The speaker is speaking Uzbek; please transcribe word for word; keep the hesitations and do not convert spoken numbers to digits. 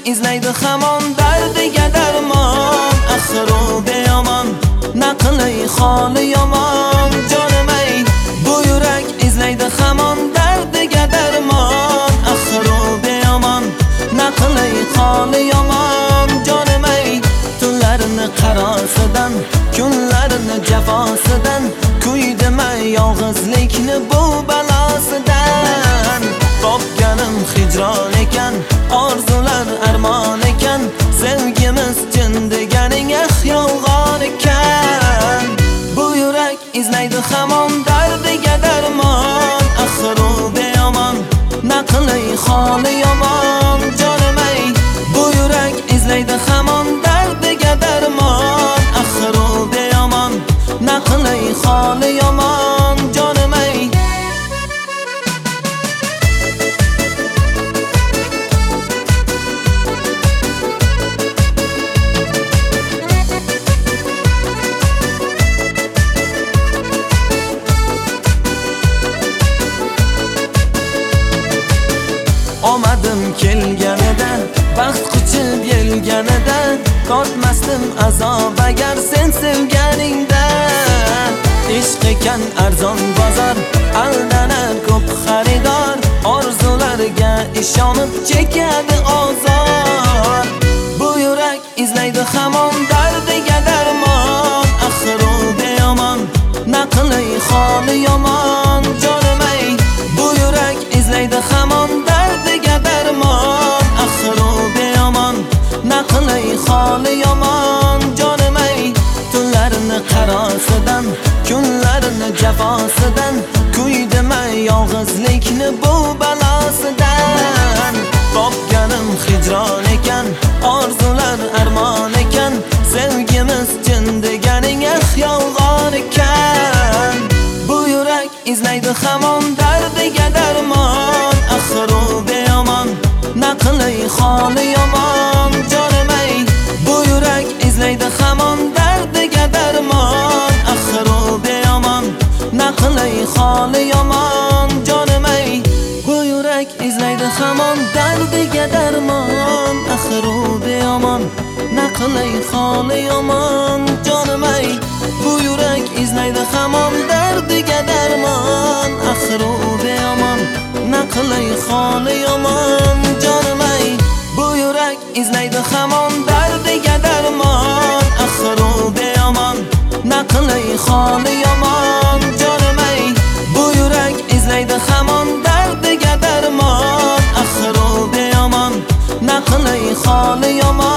izlaydi hamon dardiga darmon. Axir u beomon, naqlay holi yomon. Jonim ey, bu yurak izlaydi hamon dardiga darmon. Axir u beomon, naqlay holi yomon. Jonim ey, tunlarini qarosidan, kunlarini jafosidan, kuydim ey yolg'izlikni bu balosidan. Topganim hijron ekan, orzular armon ekan, sevgimiz chin deganing ah yolg'on ekan. Bu yurak izlaydi hamon dardiga darmon. Axir u beomon, naqlay holi yomon. Jonim ey, bu yurak izlaydi hamon dardiga darmon. Axir u beomon, naqlay holi yomon. Jonim ey, omadim kelganida, baxt quchib yelganida, tortmasdim azob agar sen sevganingda. Ishq ekan arzon bozor, aldanar ko'p xaridor, orzularga ishonib chekadi ozor. Bu yurak izlaydi hamon dardiga darmon. Axir u beomon, naqlay holi yomon. Jonim ey, bu yurak izlaydi hamon dardiga darmon. Axir u beomon, naqlay holi yomon. Jonim ey, tunlarini qarosidan, kunlarini jafosidan, kuydim ey yolg'izlikni bu balosidan. Topganim hijron ekan, orzular armon ekan, sevgimiz chin deganing ah yolg'on ekan. Bu yurak izlaydi hamon dardiga darmon. Axir u beomon, naqlay holi yomon. Jonim ey, bu yurak izlaydi hamon dardiga darmon. Axir u beomon, naqlay holi yomon. Jonim ey, bu yurak izlaydi hamon dardiga darmon. Axir u beomon, naqlay holi yomon. Jonim ey, bu yurak izlaydi hamon dardiga darmon. Axir u beomon, naqlay holi yomon. Jonim ey, bu yurak izlaydi hamon dardiga darmon. Axir u beomon, naqlay holi yomon. Jonim ey, bu yurak izlaydi hamon dardiga darmon. Axir u beomon, naqlay holi yomon.